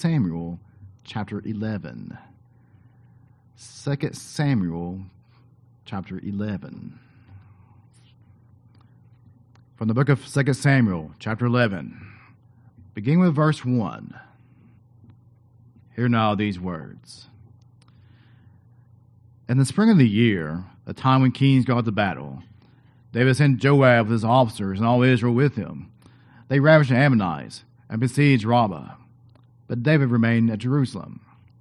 Samuel chapter 11. 2 Samuel chapter 11. From the book of 2 Samuel chapter 11, beginning with verse 1. Hear now these words. In the spring of the year, the time when kings go out to battle, David sent Joab with his officers and all Israel with him. They ravaged the Ammonites and besieged Rabbah, but David remained at Jerusalem.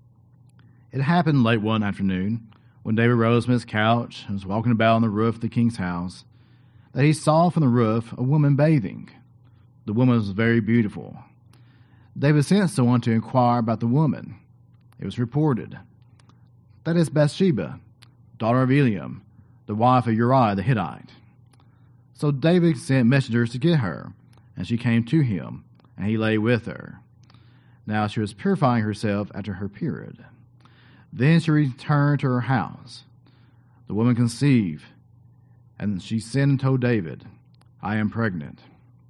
It happened late one afternoon, when David rose from his couch and was walking about on the roof of the king's house, that he saw from the roof a woman bathing. The woman was very beautiful. David sent someone to inquire about the woman. It was reported, "That is Bathsheba, daughter of Eliam, the wife of Uriah the Hittite." So David sent messengers to get her, and she came to him, and he lay with her. Now she was purifying herself after her period. Then she returned to her house. The woman conceived, and she sent and told David, "I am pregnant."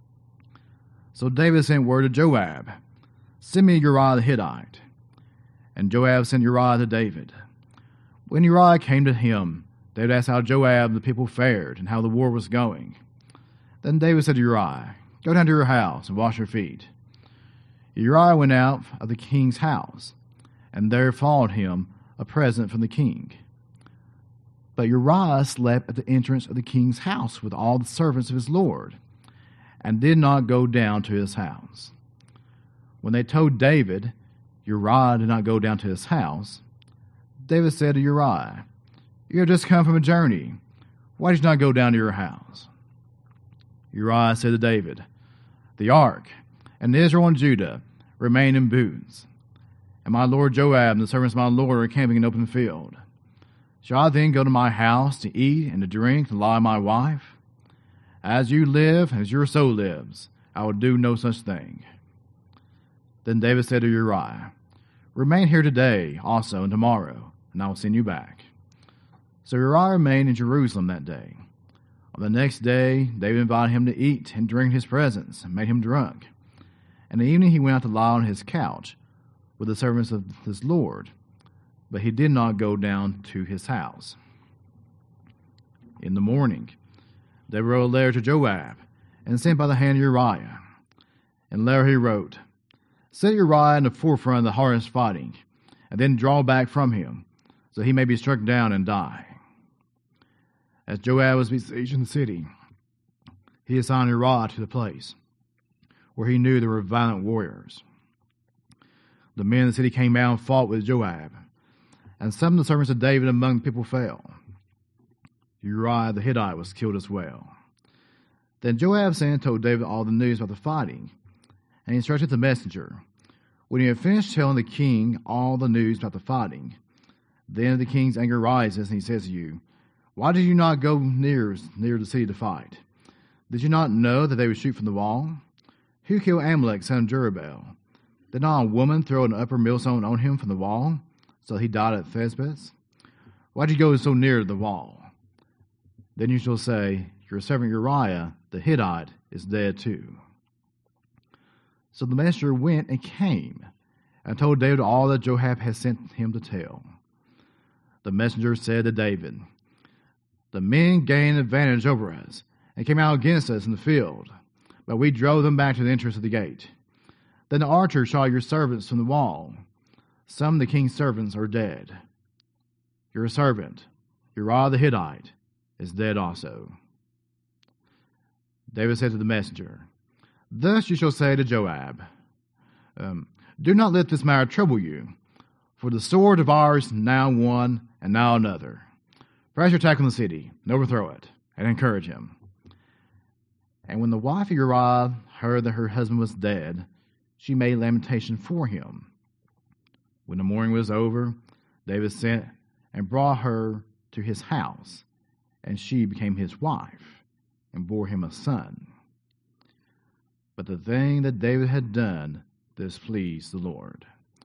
So David sent word to Joab, "Send me Uriah the Hittite." And Joab sent Uriah to David. When Uriah came to him, David asked how Joab and the people fared and how the war was going. Then David said to Uriah, "Go down to your house and wash your feet." Uriah went out of the king's house, and there followed him a present from the king. But Uriah slept at the entrance of the king's house with all the servants of his lord, and did not go down to his house. When they told David, Uriah did not go down to his house, David said to Uriah, "You have just come from a journey. Why did you not go down to your house?" Uriah said to David, "The ark and Israel and Judah remain in booths, and my lord Joab and the servants of my lord are camping in open field. Shall I then go to my house to eat and to drink and lie with my wife? As you live, as your soul lives, I will do no such thing." Then David said to Uriah, "Remain here today also and tomorrow, and I will send you back." So Uriah remained in Jerusalem that day. On the next day, David invited him to eat and drink in his presence, and made him drunk. In the evening he went out to lie on his couch with the servants of his lord, but he did not go down to his house. In the morning, David wrote a letter to Joab, and sent by the hand of Uriah. In the letter he wrote, "Set Uriah in the forefront of the hardest fighting, and then draw back from him, so he may be struck down and die." As Joab was besieging the city, he assigned Uriah to the place where he knew there were violent warriors. The men of the city came out and fought with Joab, and some of the servants of David among the people fell. Uriah the Hittite was killed as well. Then Joab sent and told David all the news about the fighting, and he instructed the messenger. When he had finished telling the king all the news about the fighting, then the king's anger rises, and he says to you, "Why did you not go near the city to fight? Did you not know that they would shoot from the wall? Who killed Amalek, son of Jerubbaal? Did not a woman throw an upper millstone on him from the wall, so he died at Thebez? Why did you go so near the wall?" Then you shall say, "Your servant Uriah the Hittite is dead too." So the messenger went and came, and told David all that Joab had sent him to tell. The messenger said to David, "The men gained advantage over us, and came out against us in the field, but we drove them back to the entrance of the gate. Then the archers shot your servants from the wall. Some of the king's servants are dead. Your servant, Uriah the Hittite, is dead also." David said to the messenger, "Thus you shall say to Joab, do not let this matter trouble you, for the sword devours now one and now another. Press your attack on the city, and overthrow it, and encourage him." And when the wife of Uriah heard that her husband was dead, she made lamentation for him. When the mourning was over, David sent and brought her to his house, and she became his wife, and bore him a son. But the thing that David had done displeased the Lord.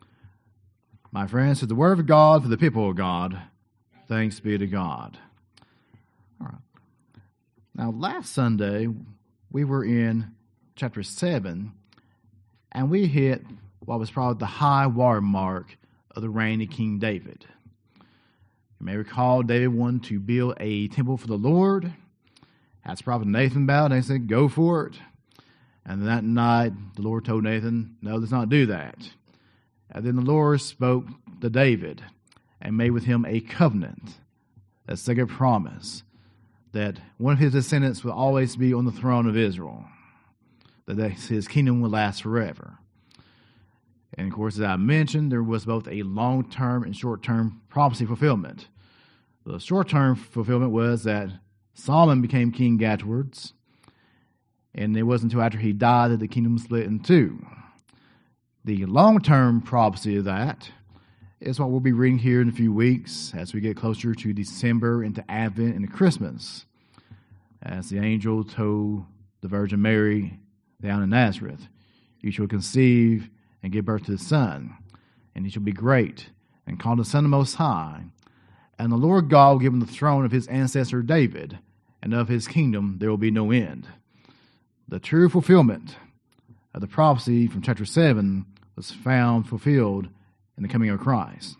My friends, it's the word of God for the people of God. Thanks be to God. All right. Now, last Sunday, we were in chapter 7, and we hit what was probably the high water mark of the reign of King David. You may recall David wanted to build a temple for the Lord. Asked Prophet Nathan about it, and they said, go for it. And that night, the Lord told Nathan, no, let's not do that. And then the Lord spoke to David and made with him a covenant, a sacred promise, that one of his descendants will always be on the throne of Israel, that his kingdom will last forever. And of course, as I mentioned, there was both a long-term and short-term prophecy fulfillment. The short-term fulfillment was that Solomon became king afterwards, and it wasn't until after he died that the kingdom split in two. The long-term prophecy of that is what we'll be reading here in a few weeks as we get closer to December, into Advent, and Christmas, as the angel told the Virgin Mary down in Nazareth, you shall conceive and give birth to the Son, and he shall be great, and called the Son of the Most High. And the Lord God will give him the throne of his ancestor David, and of his kingdom there will be no end. The true fulfillment of the prophecy from chapter 7 was found fulfilled in the coming of Christ.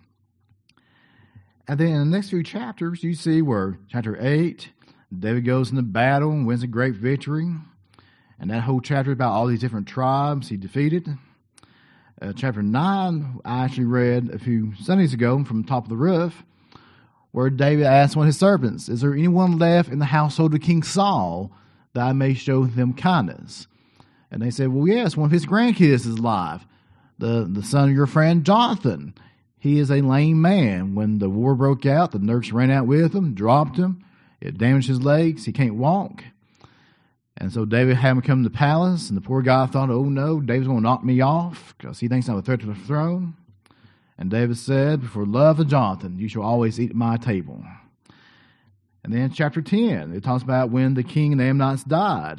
And then in the next few chapters, you see where chapter 8, David goes into battle and wins a great victory. And that whole chapter about all these different tribes he defeated. Chapter 9, I actually read a few Sundays ago from the top of the roof, where David asked one of his servants, is there anyone left in the household of King Saul that I may show them kindness? And they said, well, yes, one of his grandkids is alive, the son of your friend Jonathan. He is a lame man. When the war broke out, the nurse ran out with him, dropped him. It damaged his legs. He can't walk. And so David had him come to the palace, and the poor guy thought, oh no, David's going to knock me off because he thinks I'm a threat to the throne. And David said, for love of Jonathan, you shall always eat at my table. And then chapter 10, it talks about when the king and the Ammonites died.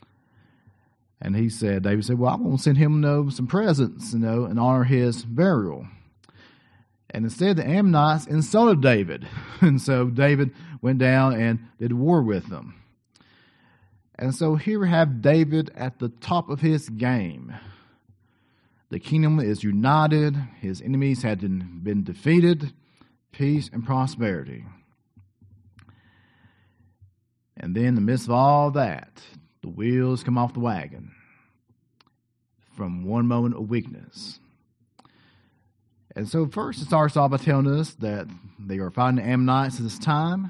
And David said, well, I'm going to send him some presents, and honor his burial. And instead, the Ammonites insulted David. And so David went down and did war with them. And so here we have David at the top of his game. The kingdom is united. His enemies had been defeated. Peace and prosperity. And then in the midst of all that, the wheels come off the wagon from one moment of weakness. And so first it starts off by telling us that they are fighting the Ammonites at this time.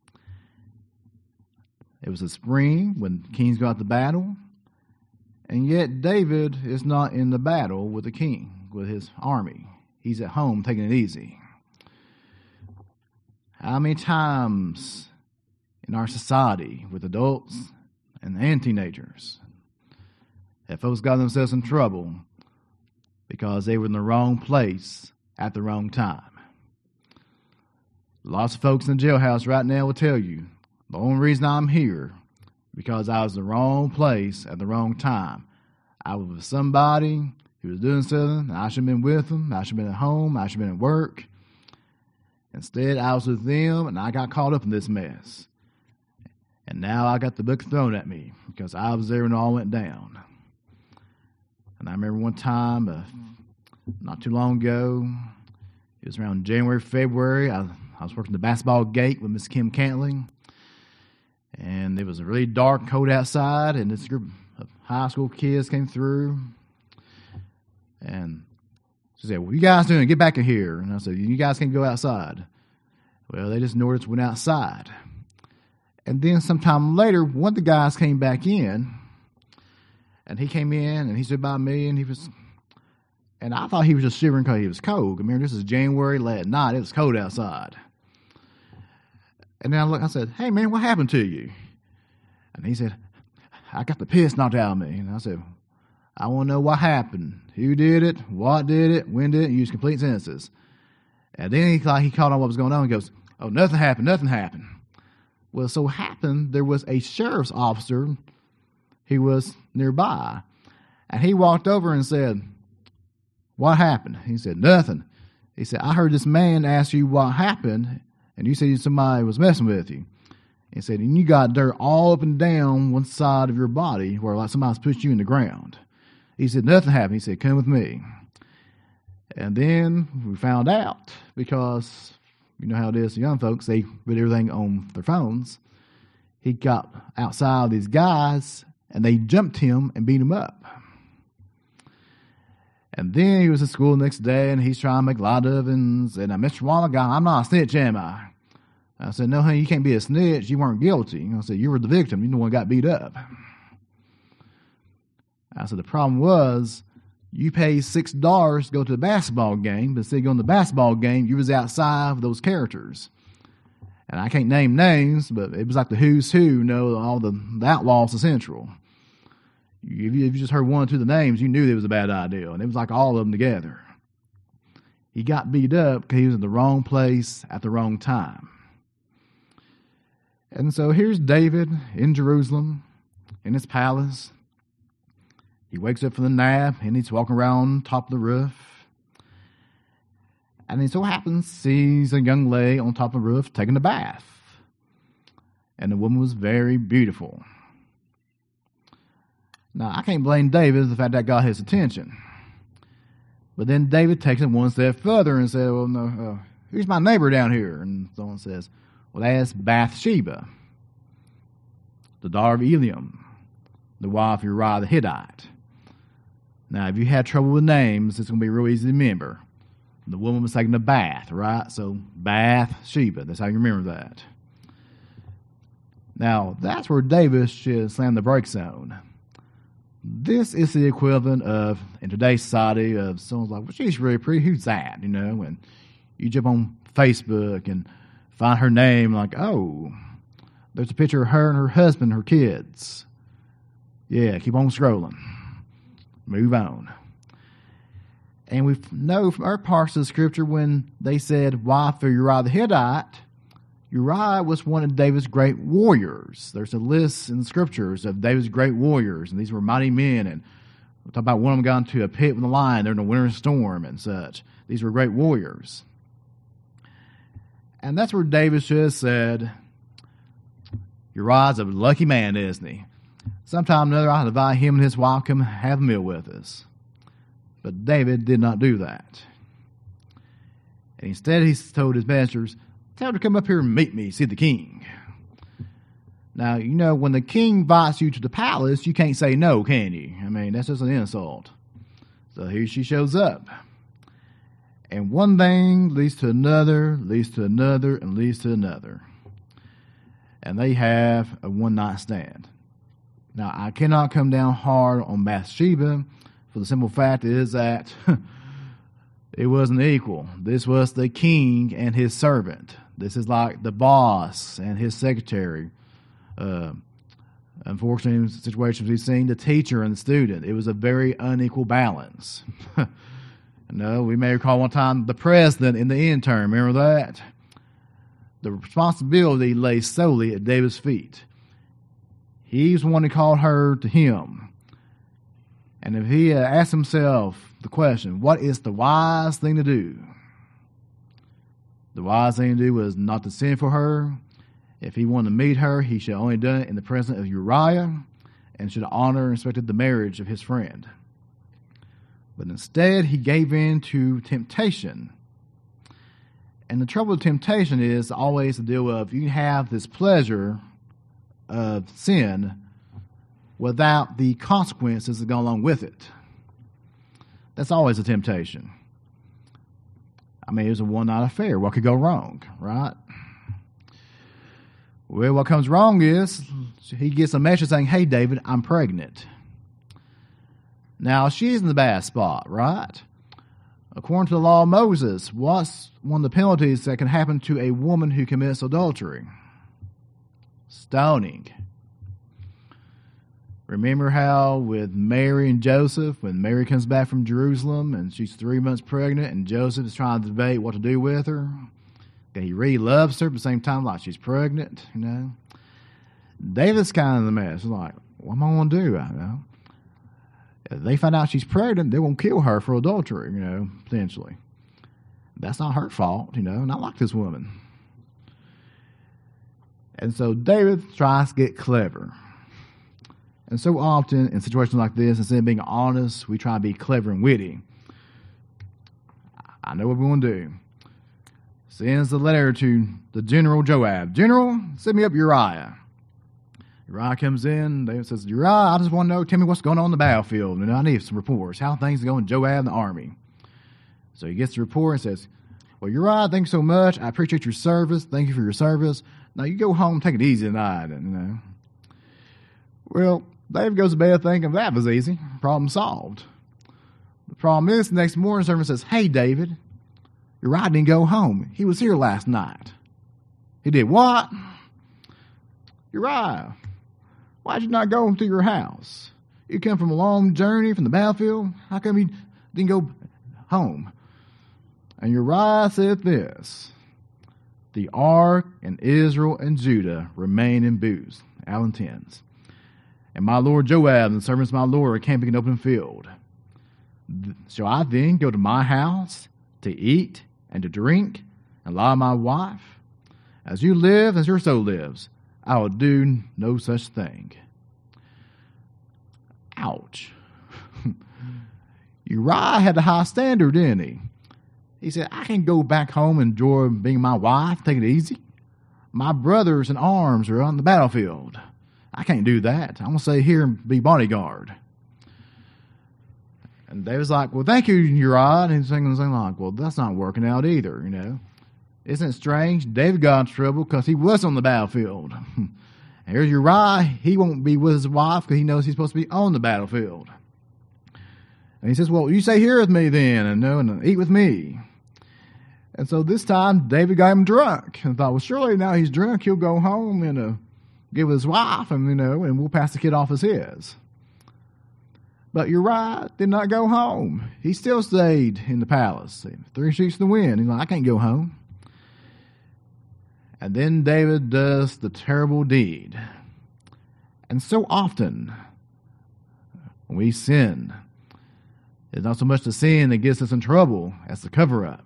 It was a spring when kings go out to battle. And yet David is not in the battle with the king, with his army. He's at home taking it easy. How many times in our society with adults and teenagers have folks got themselves in trouble because they were in the wrong place at the wrong time? Lots of folks in the jailhouse right now will tell you, the only reason I'm here because I was in the wrong place at the wrong time. I was with somebody who was doing something, and I should have been with them. I should have been at home. I should have been at work. Instead, I was with them, and I got caught up in this mess. And now I got the book thrown at me because I was there when it all went down. And I remember one time, not too long ago, it was around January, February, I was working the basketball gate with Miss Kim Cantling. And it was a really dark, cold outside, and this group of high school kids came through. And she said, what are you guys doing? Get back in here. And I said, you guys can't go outside. Well, they just noticed went outside. And then sometime later, one of the guys came back in, and he came in, and he stood by me, and I thought he was just shivering because he was cold. I mean, this is January, late at night. It was cold outside. And then I said, hey, man, what happened to you? And he said, I got the piss knocked out of me. And I said, I want to know what happened. Who did it? What did it? When did it? Use complete sentences. And then he caught on what was going on. He goes, oh, nothing happened. Well, so happened there was a sheriff's officer. He was nearby. And he walked over and said, what happened? He said, nothing. He said, I heard this man ask you what happened, and you said somebody was messing with you. He said, and you got dirt all up and down one side of your body where like somebody's pushed you in the ground. He said, nothing happened. He said, come with me. And then we found out, because you know how it is to young folks, they put everything on their phones. He got outside these guys, and they jumped him and beat him up. And then he was at school the next day, and he's trying to make light of it, and said, "Now, Mr. Wamagon, I'm not a snitch, am I?" I said, "No, honey, you can't be a snitch. You weren't guilty." I said, "You were the victim. You're the one who got beat up." I said, "The problem was, you paid $6 to go to the basketball game, but instead of going to the basketball game, you was outside with those characters." And I can't name names, but it was like the who's who, you know, all the outlaws of Central. If you just heard one or two of the names, you knew it was a bad idea. And it was like all of them together. He got beat up because he was in the wrong place at the wrong time. And so here's David in Jerusalem, in his palace. He wakes up from the nap, and he's walking around top of the roof. And he so happens sees a young lady on top of the roof taking a bath. And the woman was very beautiful. Now, I can't blame David for the fact that got his attention. But then David takes it one step further and says, "Well, no, who's my neighbor down here?" And someone says, "Well, that's Bathsheba, the daughter of Eliam, the wife of Uriah the Hittite." Now, if you had trouble with names, it's going to be real easy to remember. The woman was taking a bath, right? So, Bathsheba, that's how you remember that. Now, that's where David should slam the brakes on. This is the equivalent of, in today's society, of someone's like, "Well, she's really pretty. Who's that?" You know, and you jump on Facebook and find her name, like, oh, there's a picture of her and her husband, her kids. Yeah, keep on scrolling. Move on. And we know from other parts of the scripture when they said wife of Uriah the Hittite, Uriah was one of David's great warriors. There's a list in the scriptures of David's great warriors, and these were mighty men. And we'll talk about one of them got into a pit with a lion during a winter storm and such. These were great warriors. And that's where David should have said, "Uriah's a lucky man, isn't he? Sometime or another I'll invite him and his wife come have a meal with us." But David did not do that. And instead he told his messengers, "Tell her to come up here and meet me, see the king." Now, you know, when the king invites you to the palace, you can't say no, can you? I mean, that's just an insult. So here she shows up. And one thing leads to another, leads to another, and leads to another. And they have a one-night stand. Now, I cannot come down hard on Bathsheba, for the simple fact is that it wasn't equal. This was the king and his servant. This is like the boss and his secretary. Unfortunately, in situations we've seen, the teacher and the student. It was a very unequal balance. No, we may recall one time the president in the intern. Remember that? The responsibility lay solely at David's feet. He's the one who called her to him. And if he asked himself the question, what is the wise thing to do? The wise thing to do was not to send for her. If he wanted to meet her, he should have only done it in the presence of Uriah and should have honored and respected the marriage of his friend. But instead, he gave in to temptation. And the trouble with temptation is always the deal of you have this pleasure of sin without the consequences that go along with it. That's always a temptation. I mean, it was a one-night affair. What could go wrong, right? Well, what comes wrong is he gets a message saying, "Hey, David, I'm pregnant." Now, she's in the bad spot, right? According to the law of Moses, what's one of the penalties that can happen to a woman who commits adultery? Stoning. Remember how with Mary and Joseph, when Mary comes back from Jerusalem and she's 3 months pregnant and Joseph is trying to debate what to do with her? Okay, he really loves her, but at the same time, like she's pregnant, you know? David's kind of the mess. He's like, what am I going to do? I know. If they find out she's pregnant, they're going to kill her for adultery, you know, potentially. That's not her fault, you know, not like this woman. And so David tries to get clever. And so often in situations like this, instead of being honest, we try to be clever and witty. I know what we're going to do. Sends the letter to the general Joab. General, send me up Uriah. Uriah comes in. David says, Uriah, I just want to know, tell me what's going on in the battlefield. And I need some reports. How things are going with Joab and the army. So he gets the report and says, well, Uriah, thanks so much. I appreciate your service. Thank you for your service. Now you go home, take it easy tonight. And, Well, David goes to bed thinking that was easy. Problem solved. The problem is, the next morning, the servant says, hey, David, Uriah didn't go home. He was here last night. He did what? Uriah, why'd you not go to your house? You come from a long journey from the battlefield. How come you didn't go home? And Uriah said this, the ark and Israel and Judah remain in booths, out in tents. And my lord Joab and the servants of my lord are camping in open field. Shall I then go to my house to eat and to drink and lie my wife? As you live, as your soul lives, I will do no such thing. Ouch. Uriah had a high standard, didn't he? He said, I can go back home and enjoy being my wife, take it easy. My brothers in arms are on the battlefield. I can't do that. I'm going to stay here and be bodyguard. And David's like, well, thank you, Uriah. And he's thinking like, well, that's not working out either, Isn't it strange? David got into trouble because he was on the battlefield. And here's Uriah. He won't be with his wife because he knows he's supposed to be on the battlefield. And he says, well, you stay here with me then and eat with me. And so this time, David got him drunk. And thought, well, surely now he's drunk, he'll go home and get with his wife and we'll pass the kid off as his. But Uriah did not go home. He still stayed in the palace. 3 sheets to the wind. He's like, I can't go home. And then David does the terrible deed. And so often, when we sin, it's not so much the sin that gets us in trouble as the cover-up.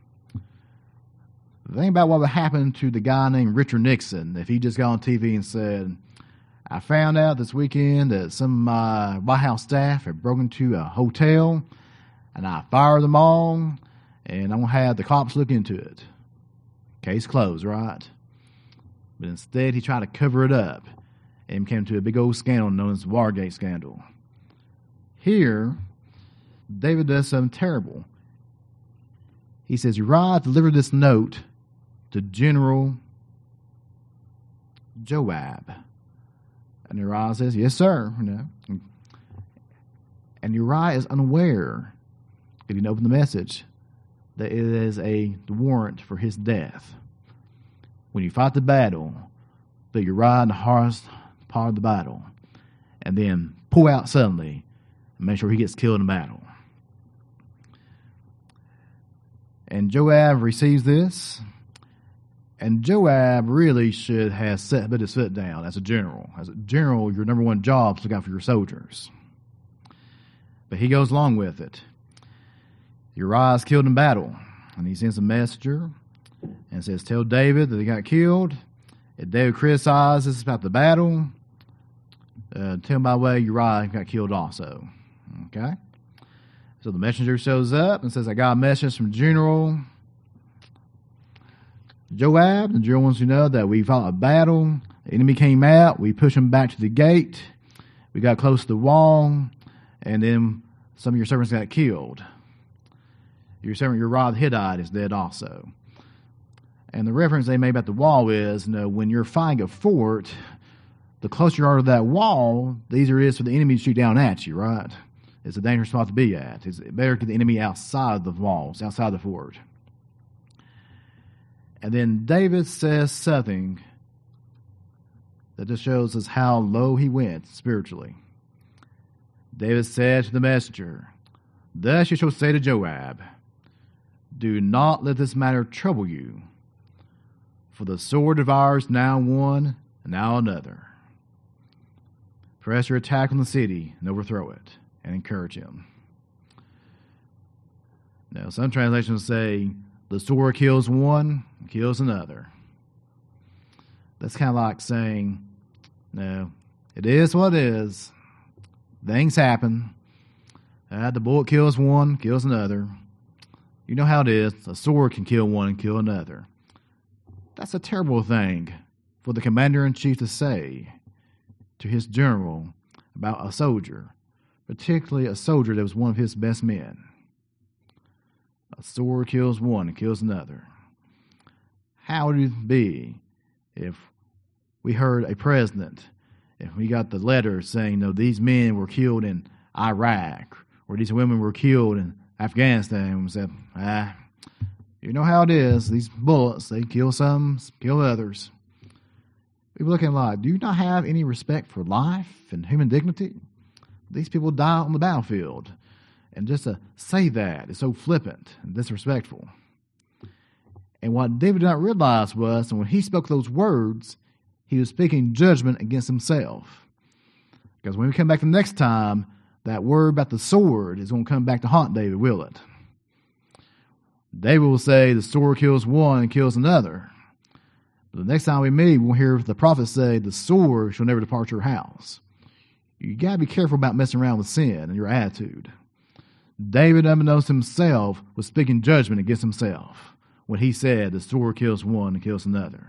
Think about what would happen to the guy named Richard Nixon if he just got on TV and said, I found out this weekend that some of my White House staff had broken into a hotel, and I fired them all, and I'm going to have the cops look into it. Case closed, right? But instead, he tried to cover it up and came to a big old scandal known as the Watergate scandal. Here, David does something terrible. He says, Uriah delivered this note to General Joab. And Uriah says, yes, sir. And Uriah is unaware, if you open the message, that it is a warrant for his death. When you fight the battle, put Uriah in the hardest part of the battle, and then pull out suddenly and make sure he gets killed in battle. And Joab receives this, and Joab really should have put his foot down as a general. As a general, your number one job is to look out for your soldiers. But he goes along with it. Uriah is killed in battle, and he sends a messenger and says, tell David that he got killed. If David criticizes about the battle, tell him by the way Uriah got killed also. Okay? So the messenger shows up and says, I got a message from General Joab. The general wants to know that we fought a battle. The enemy came out. We pushed him back to the gate. We got close to the wall. And then some of your servants got killed. Your servant Uriah the Hittite is dead also. And the reference they made about the wall is, when you're fighting a fort, the closer you are to that wall, the easier it is for the enemy to shoot down at you, right? It's a dangerous spot to be at. It's better to get the enemy outside of the walls, outside the fort. And then David says something that just shows us how low he went spiritually. David said to the messenger, thus you shall say to Joab, do not let this matter trouble you, for the sword devours now one and now another. Press your attack on the city and overthrow it, and encourage him. Now, some translations say, the sword kills one, kills another. That's kind of like saying, no, it is what it is. Things happen. The bullet kills one, kills another. You know how it is. A sword can kill one and kill another. That's a terrible thing for the commander-in-chief to say to his general about a soldier, particularly a soldier that was one of his best men. A sword kills one and kills another. How would it be if we heard a president, if we got the letter saying, no, these men were killed in Iraq, or these women were killed in Afghanistan, and we said, you know how it is. These bullets, they kill some, kill others. People looking like, do you not have any respect for life and human dignity? These people die on the battlefield. And just to say that is so flippant and disrespectful. And what David did not realize was, and when he spoke those words, he was speaking judgment against himself. Because when we come back the next time, that word about the sword is going to come back to haunt David, will it? David will say the sword kills one and kills another. But the next time we meet, we'll hear the prophet say, the sword shall never depart your house. You got to be careful about messing around with sin and your attitude. David, unbeknownst to himself, was speaking judgment against himself when he said the sword kills one and kills another.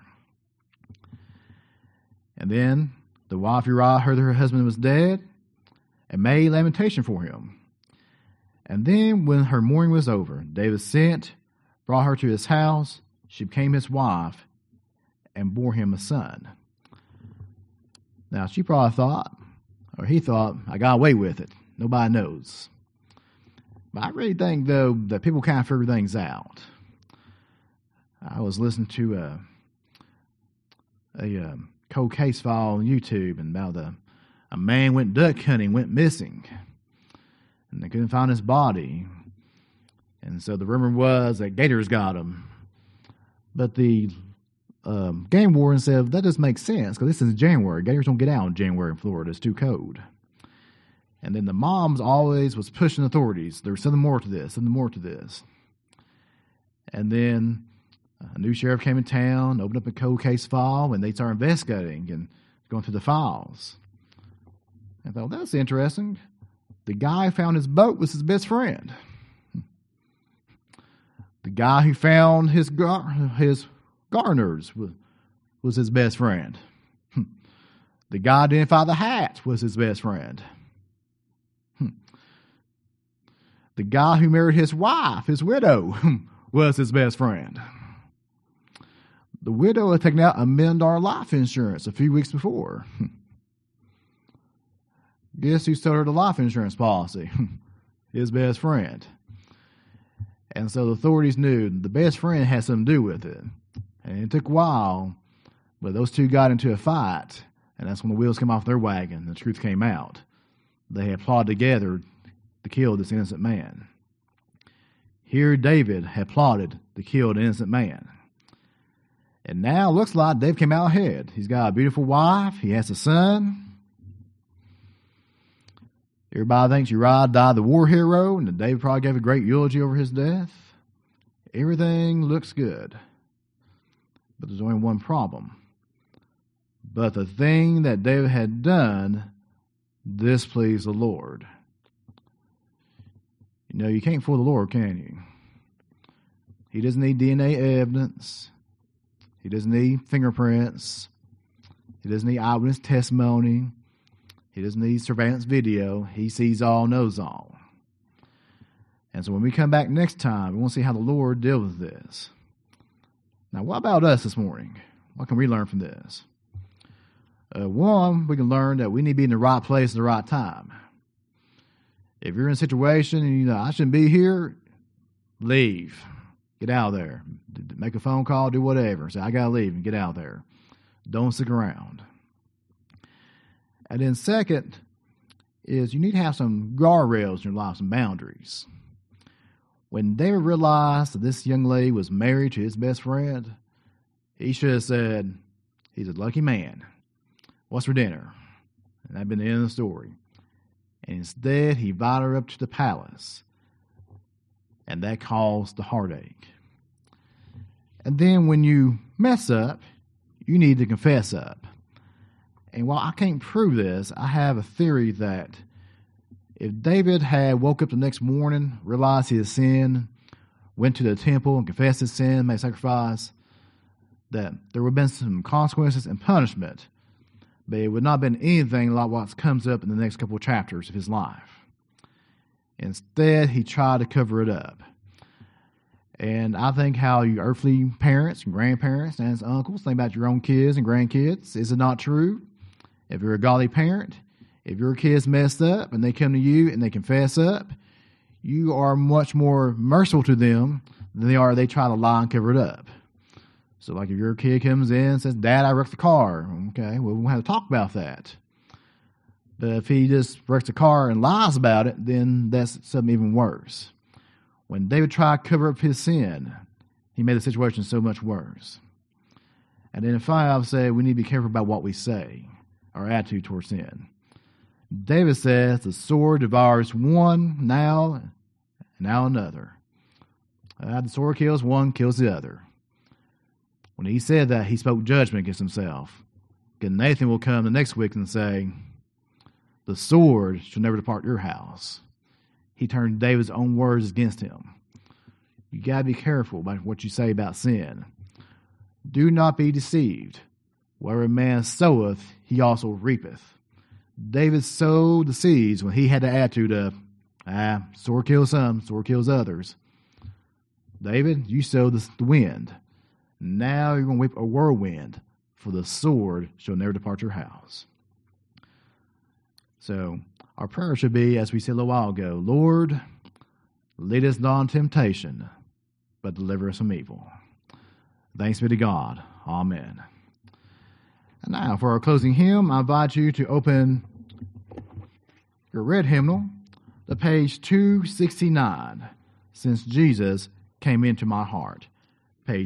And then the wife Uriah heard that her husband was dead and made lamentation for him. And then when her mourning was over, David sent, brought her to his house. She became his wife and bore him a son. Now, she probably thought, or he thought, I got away with it. Nobody knows. But I really think, though, that people kind of figure things out. I was listening to a cold case file on YouTube, and about a man went duck hunting, went missing, and they couldn't find his body. And so the rumor was that gators got him. But the game warden said, that doesn't make sense, because this is January. Gators don't get out in January in Florida. It's too cold. And then the moms always was pushing authorities. There was something more to this, something more to this. And then a new sheriff came in town, opened up a cold case file, and they started investigating and going through the files. I thought, that's interesting. The guy who found his boat was his best friend. The guy who found his gardeners was his best friend. The guy who identified the hat was his best friend. The guy who married his wife, his widow, was his best friend. The widow had taken out $1 million life insurance a few weeks before. Guess who sold her the life insurance policy? His best friend. And so the authorities knew the best friend had something to do with it. And it took a while, but those two got into a fight, and that's when the wheels came off their wagon. The truth came out. They had plotted together to kill this innocent man. Here David had plotted to kill an innocent man. And now it looks like David came out ahead. He's got a beautiful wife. He has a son. Everybody thinks Uriah died the war hero, and that David probably gave a great eulogy over his death. Everything looks good. But there's only one problem. But the thing that David had done displeased the Lord. You know, you can't fool the Lord, can you? He doesn't need DNA evidence. He doesn't need fingerprints. He doesn't need eyewitness testimony. He doesn't need surveillance video. He sees all, knows all. And so when we come back next time, we want to see how the Lord deals with this. Now, what about us this morning? What can we learn from this? One, we can learn that we need to be in the right place at the right time. If you're in a situation and you know, I shouldn't be here, leave. Get out of there. Make a phone call, do whatever. Say, I got to leave and get out of there. Don't stick around. And then second is you need to have some guardrails in your life, some boundaries. When David realized that this young lady was married to his best friend, he should have said, he's a lucky man. What's for dinner? And that'd been the end of the story. And instead, he invited her up to the palace. And that caused the heartache. And then when you mess up, you need to confess up. And while I can't prove this, I have a theory that if David had woke up the next morning, realized he had sinned, went to the temple and confessed his sin, made sacrifice, that there would have been some consequences and punishment, but it would not have been anything like what comes up in the next couple of chapters of his life. Instead, he tried to cover it up. And I think how you earthly parents and grandparents and uncles think about your own kids and grandkids. Is it not true? If you're a godly parent, if your kids messed up and they come to you and they confess up, you are much more merciful to them than they try to lie and cover it up. So like if your kid comes in and says, Dad, I wrecked the car. Okay, well, we'll have to talk about that. But if he just wrecks the car and lies about it, then that's something even worse. When David tried to cover up his sin, he made the situation so much worse. And then finally, I've said we need to be careful about what we say, our attitude towards sin. David says the sword devours one now, and now another. The sword kills one, kills the other. When he said that, he spoke judgment against himself. And Nathan will come the next week and say, the sword shall never depart your house. He turned David's own words against him. You got to be careful about what you say about sin. Do not be deceived. Wherever a man soweth, he also reapeth. David sowed the seeds when he had the attitude of, sword kills some, sword kills others. David, you sowed the wind. Now you're going to whip a whirlwind, for the sword shall never depart your house. So our prayer should be, as we said a little while ago, Lord, lead us not in temptation, but deliver us from evil. Thanks be to God. Amen. And now, for our closing hymn, I invite you to open your red hymnal to page 269, Since Jesus Came Into My Heart.